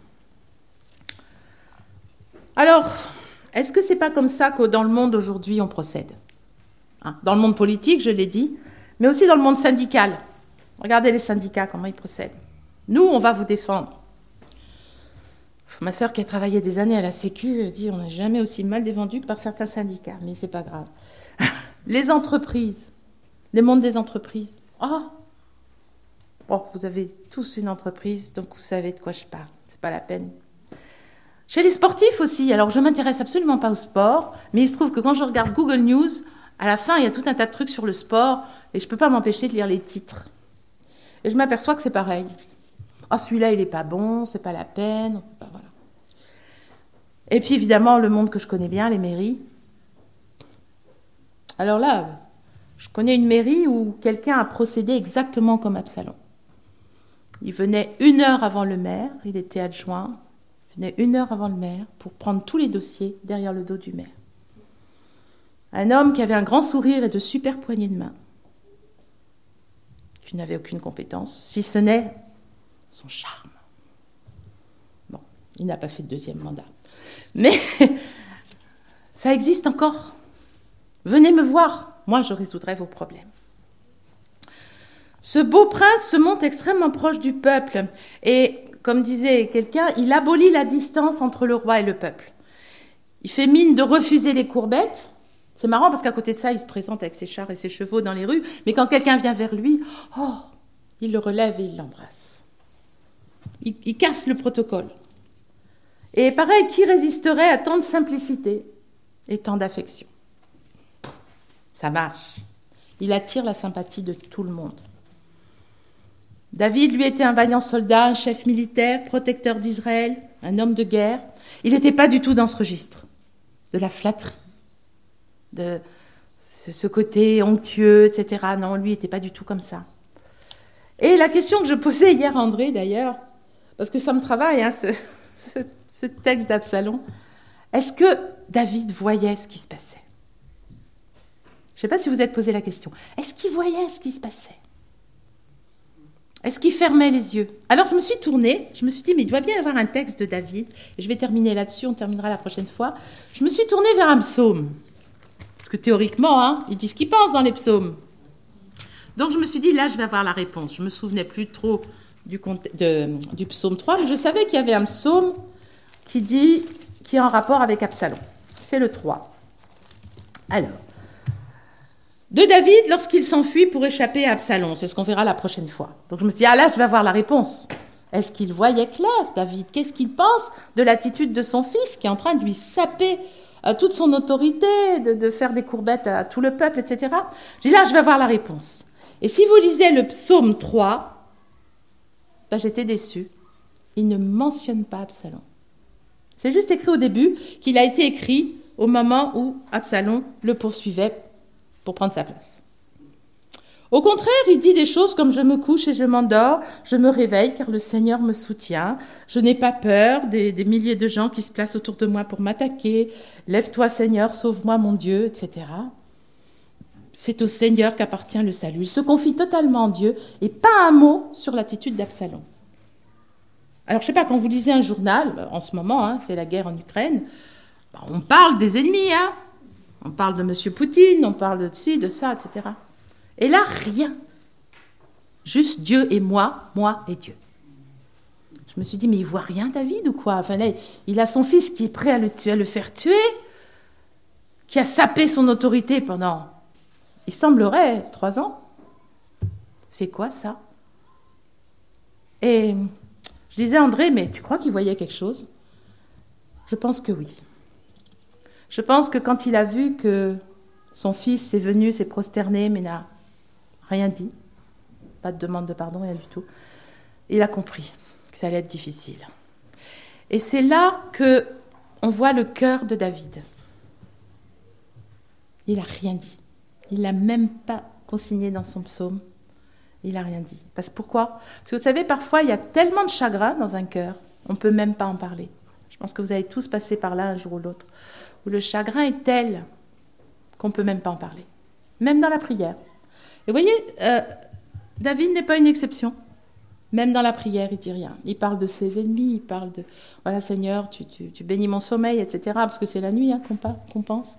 Alors, est-ce que c'est pas comme ça que dans le monde aujourd'hui, on procède? Dans le monde politique, je l'ai dit, mais aussi dans le monde syndical. Regardez les syndicats, comment ils procèdent. Nous, on va vous défendre. Ma sœur qui a travaillé des années à la Sécu dit on n'est jamais aussi mal défendu que par certains syndicats, mais c'est pas grave. Les entreprises, les mondes des entreprises. Vous avez tous une entreprise, donc vous savez de quoi je parle. C'est pas la peine. Chez les sportifs aussi. Alors je m'intéresse absolument pas au sport, mais il se trouve que quand je regarde Google News, à la fin il y a tout un tas de trucs sur le sport et je peux pas m'empêcher de lire les titres. Et je m'aperçois que c'est pareil. Celui-là il est pas bon, c'est pas la peine. Voilà. Et puis évidemment, le monde que je connais bien, les mairies. Alors là, je connais une mairie où quelqu'un a procédé exactement comme Absalom. Il venait 1 heure avant le maire, il était adjoint, il venait 1 heure avant le maire pour prendre tous les dossiers derrière le dos du maire. Un homme qui avait un grand sourire et de super poignées de main, qui n'avait aucune compétence, si ce n'est son charme. Bon, il n'a pas fait de 2e mandat. Mais ça existe encore. Venez me voir, moi je résoudrai vos problèmes. Ce beau prince se montre extrêmement proche du peuple et, comme disait quelqu'un, il abolit la distance entre le roi et le peuple. Il fait mine de refuser les courbettes. C'est marrant parce qu'à côté de ça, il se présente avec ses chars et ses chevaux dans les rues. Mais quand quelqu'un vient vers lui, il le relève et il l'embrasse. Il casse le protocole. Et pareil, qui résisterait à tant de simplicité et tant d'affection? Ça marche. Il attire la sympathie de tout le monde. David, lui, était un vaillant soldat, un chef militaire, protecteur d'Israël, un homme de guerre. Il n'était pas du tout dans ce registre de la flatterie, de ce côté onctueux, etc. Non, lui, il n'était pas du tout comme ça. Et la question que je posais hier à André, d'ailleurs, parce que ça me travaille, hein, ce texte d'Absalom, est-ce que David voyait ce qui se passait? Je ne sais pas si vous êtes posé la question. Est-ce qu'il voyait ce qui se passait? Est-ce qu'il fermait les yeux? Alors je me suis tournée, je me suis dit, mais il doit bien y avoir un texte de David, et je vais terminer là-dessus, on terminera la prochaine fois. Je me suis tournée vers un psaume, parce que théoriquement, hein, il dit ce qu'il pense dans les psaumes. Donc je me suis dit, là je vais avoir la réponse. Je ne me souvenais plus trop du psaume 3, mais je savais qu'il y avait un psaume qui est en rapport avec Absalom. C'est le 3. Alors, de David lorsqu'il s'enfuit pour échapper à Absalom. C'est ce qu'on verra la prochaine fois. Donc je me suis dit, là, je vais avoir la réponse. Est-ce qu'il voyait clair, David? Qu'est-ce qu'il pense de l'attitude de son fils qui est en train de lui saper toute son autorité, de faire des courbettes à tout le peuple, etc. Je dis, là, je vais avoir la réponse. Et si vous lisez le psaume 3, j'étais déçue. Il ne mentionne pas Absalom. C'est juste écrit au début qu'il a été écrit au moment où Absalom le poursuivait pour prendre sa place. Au contraire, il dit des choses comme « Je me couche et je m'endors, je me réveille car le Seigneur me soutient. Je n'ai pas peur des milliers de gens qui se placent autour de moi pour m'attaquer. Lève-toi Seigneur, sauve-moi mon Dieu, etc. » C'est au Seigneur qu'appartient le salut. Il se confie totalement en Dieu et pas un mot sur l'attitude d'Absalom. Alors, je ne sais pas, quand vous lisez un journal, en ce moment, hein, c'est la guerre en Ukraine, on parle des ennemis, hein. On parle de M. Poutine, on parle de ci, de ça, etc. Et là, rien. Juste Dieu et moi et Dieu. Je me suis dit, mais il voit rien, David, ou quoi? Enfin, là, il a son fils qui est prêt à le faire tuer, qui a sapé son autorité pendant, il semblerait, 3 ans. C'est quoi ça? Et je disais à André, mais tu crois qu'il voyait quelque chose? Je pense que oui. Je pense que quand il a vu que son fils est venu, s'est prosterné, mais n'a rien dit, pas de demande de pardon, rien du tout, il a compris que ça allait être difficile. Et c'est là qu'on voit le cœur de David. Il n'a rien dit. Il ne l'a même pas consigné dans son psaume. Il n'a rien dit. Pourquoi? Parce que vous savez, parfois, il y a tellement de chagrin dans un cœur, on ne peut même pas en parler. Je pense que vous avez tous passé par là un jour ou l'autre, où le chagrin est tel qu'on ne peut même pas en parler, même dans la prière. Et vous voyez, David n'est pas une exception. Même dans la prière, il ne dit rien. Il parle de ses ennemis, il parle de « Voilà, Seigneur, tu bénis mon sommeil, etc. » Parce que c'est la nuit hein, qu'on pense.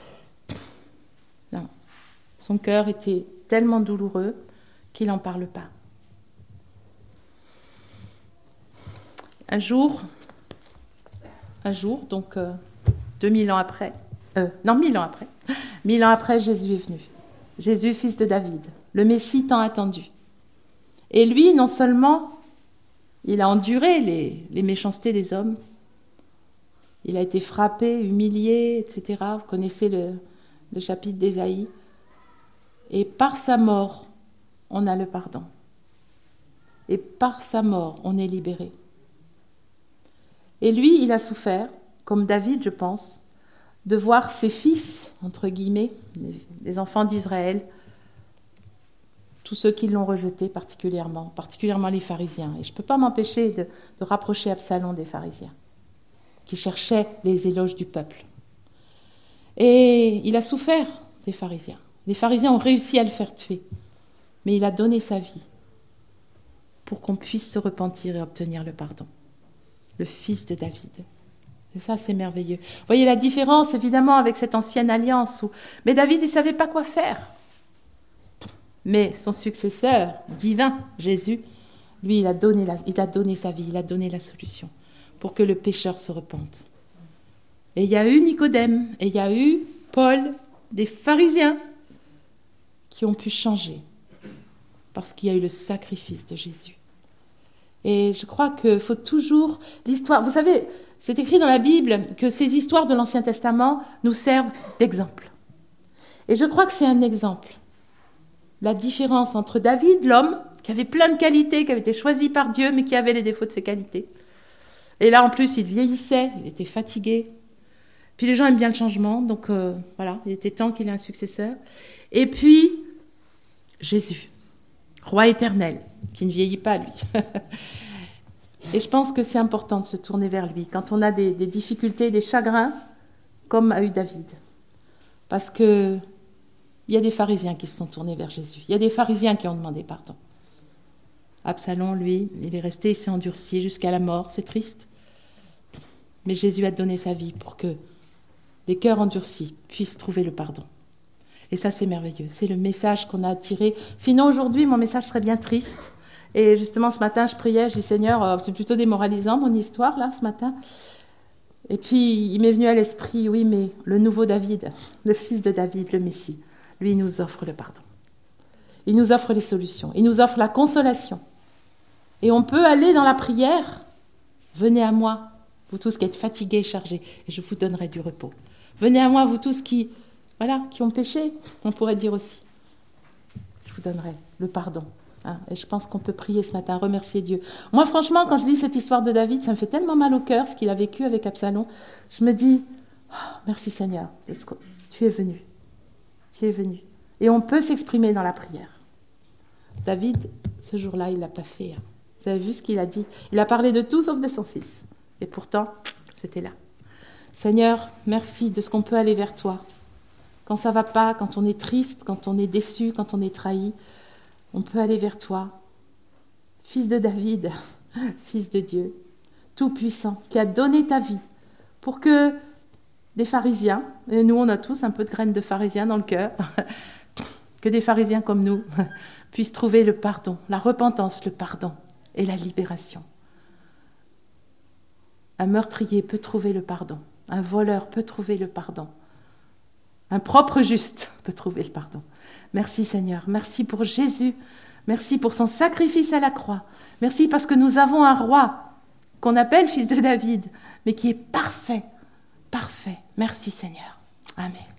Non. Son cœur était tellement douloureux qu'il n'en parle pas. Un jour, donc 1000 ans après, 1000 ans après, Jésus est venu. Jésus, fils de David, le Messie tant attendu. Et lui, non seulement, il a enduré les méchancetés des hommes, il a été frappé, humilié, etc. Vous connaissez le chapitre d'Ésaïe. Et par sa mort, on a le pardon. Et par sa mort, on est libéré. Et lui, il a souffert, comme David, je pense, de voir ses fils, entre guillemets, les enfants d'Israël, tous ceux qui l'ont rejeté particulièrement les pharisiens. Et je ne peux pas m'empêcher de rapprocher Absalom des pharisiens, qui cherchaient les éloges du peuple. Et il a souffert des pharisiens. Les pharisiens ont réussi à le faire tuer, mais il a donné sa vie pour qu'on puisse se repentir et obtenir le pardon. Le fils de David. Et ça, c'est merveilleux. Vous voyez la différence, évidemment, avec cette ancienne alliance. Mais David, il ne savait pas quoi faire. Mais son successeur divin, Jésus, lui, il a donné sa vie, il a donné la solution pour que le pécheur se repente. Et il y a eu Nicodème, et il y a eu Paul, des pharisiens qui ont pu changer parce qu'il y a eu le sacrifice de Jésus. Et je crois qu'il faut toujours l'histoire. Vous savez, c'est écrit dans la Bible que ces histoires de l'Ancien Testament nous servent d'exemple. Et je crois que c'est un exemple. La différence entre David, l'homme, qui avait plein de qualités, qui avait été choisi par Dieu, mais qui avait les défauts de ses qualités. Et là, en plus, il vieillissait, il était fatigué. Puis les gens aiment bien le changement, donc voilà, il était temps qu'il ait un successeur. Et puis, Jésus, roi éternel, qui ne vieillit pas, lui. Et je pense que c'est important de se tourner vers lui quand on a des difficultés, des chagrins, comme a eu David. Parce que il y a des pharisiens qui se sont tournés vers Jésus. Il y a des pharisiens qui ont demandé pardon. Absalom, lui, il est resté, il s'est endurci jusqu'à la mort. C'est triste. Mais Jésus a donné sa vie pour que les cœurs endurcis puissent trouver le pardon. Et ça, c'est merveilleux. C'est le message qu'on a à tirer. Sinon, aujourd'hui, mon message serait bien triste. Et justement, ce matin, je priais, je dis, Seigneur, c'est plutôt démoralisant, mon histoire, là, ce matin. Et puis, il m'est venu à l'esprit, oui, mais le nouveau David, le fils de David, le Messie, lui, il nous offre le pardon. Il nous offre les solutions. Il nous offre la consolation. Et on peut aller dans la prière. Venez à moi, vous tous qui êtes fatigués et chargés, et je vous donnerai du repos. Venez à moi, vous tous qui ont péché, on pourrait dire aussi. Je vous donnerai le pardon. Et je pense qu'on peut prier ce matin, remercier Dieu. Moi, franchement, quand je lis cette histoire de David, ça me fait tellement mal au cœur, ce qu'il a vécu avec Absalom. Je me dis, merci Seigneur, tu es venu. Tu es venu. Et on peut s'exprimer dans la prière. David, ce jour-là, il ne l'a pas fait. Vous avez vu ce qu'il a dit? Il a parlé de tout sauf de son fils. Et pourtant, c'était là. Seigneur, merci de ce qu'on peut aller vers toi. Quand ça ne va pas, quand on est triste, quand on est déçu, quand on est trahi, on peut aller vers toi. Fils de David, fils de Dieu, tout-puissant, qui a donné ta vie pour que des pharisiens, et nous on a tous un peu de graines de pharisiens dans le cœur, que des pharisiens comme nous puissent trouver le pardon, la repentance, le pardon et la libération. Un meurtrier peut trouver le pardon, un voleur peut trouver le pardon, un propre juste peut trouver le pardon. Merci Seigneur, merci pour Jésus, merci pour son sacrifice à la croix, merci parce que nous avons un roi qu'on appelle fils de David, mais qui est parfait, parfait. Merci Seigneur. Amen.